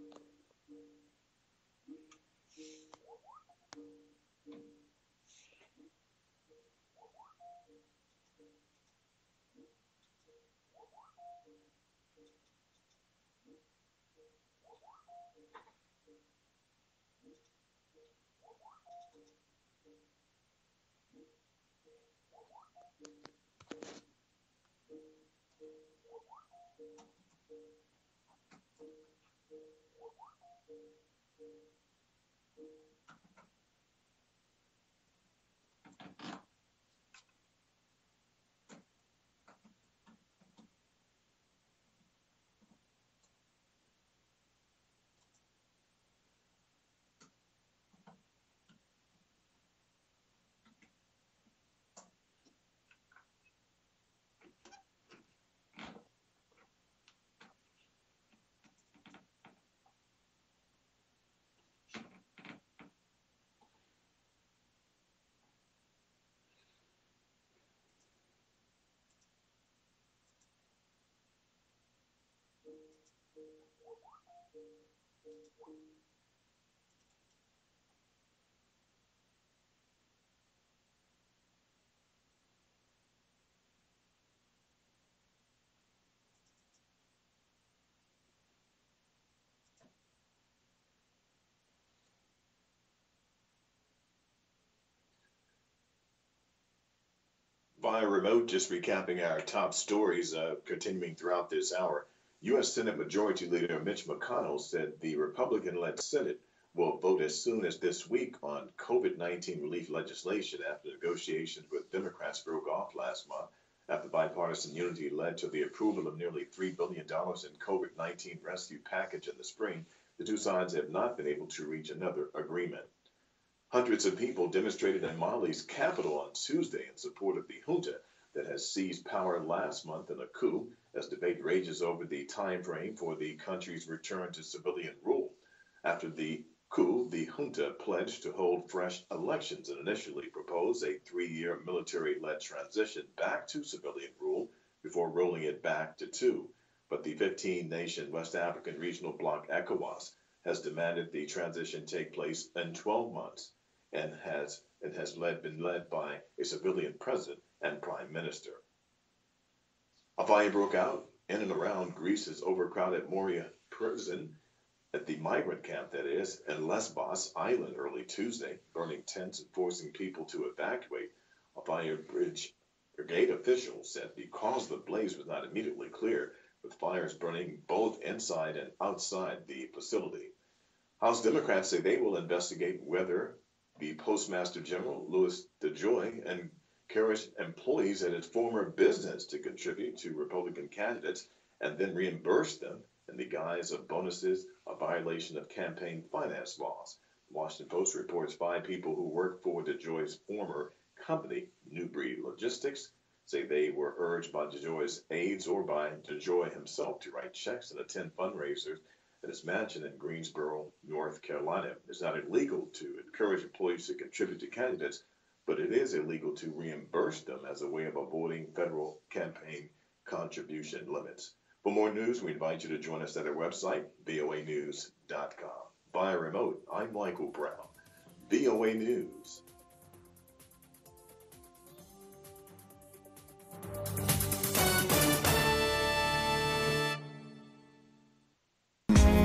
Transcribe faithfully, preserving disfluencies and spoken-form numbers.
Via remote, just recapping our top stories uh, continuing throughout this hour. U S. Senate Majority Leader Mitch McConnell said the Republican led Senate will vote as soon as this week on COVID nineteen relief legislation after negotiations with Democrats broke off last month. After bipartisan unity led to the approval of nearly three billion dollars in COVID nineteen rescue package in the spring, the two sides have not been able to reach another agreement. Hundreds of people demonstrated in Mali's capital on Tuesday in support of the junta that has seized power last month in a coup, as debate rages over the time frame for the country's return to civilian rule. After the coup, the junta pledged to hold fresh elections and initially proposed a three-year military-led transition back to civilian rule before rolling it back to two. But the fifteen-nation West African regional bloc ECOWAS has demanded the transition take place in twelve months. And has it has led been led by a civilian president and prime minister. A fire broke out in and around Greece's overcrowded Moria prison at the migrant camp, that is, in Lesbos Island early Tuesday, burning tents and forcing people to evacuate. A fire bridge brigade official said the cause of the blaze was not immediately clear, with fires burning both inside and outside the facility. House Democrats say they will investigate whether the Postmaster General, Louis DeJoy, encouraged employees at his former business to contribute to Republican candidates and then reimburse them in the guise of bonuses, a violation of campaign finance laws. The Washington Post reports five people who worked for DeJoy's former company, New Breed Logistics, say they were urged by DeJoy's aides or by DeJoy himself to write checks and attend fundraisers at his mansion in Greensboro, North Carolina. It's not illegal to encourage employees to contribute to candidates, but it is illegal to reimburse them as a way of avoiding federal campaign contribution limits. For more news, we invite you to join us at our website, V O A news dot com. Via remote, I'm Michael Brown, V O A News.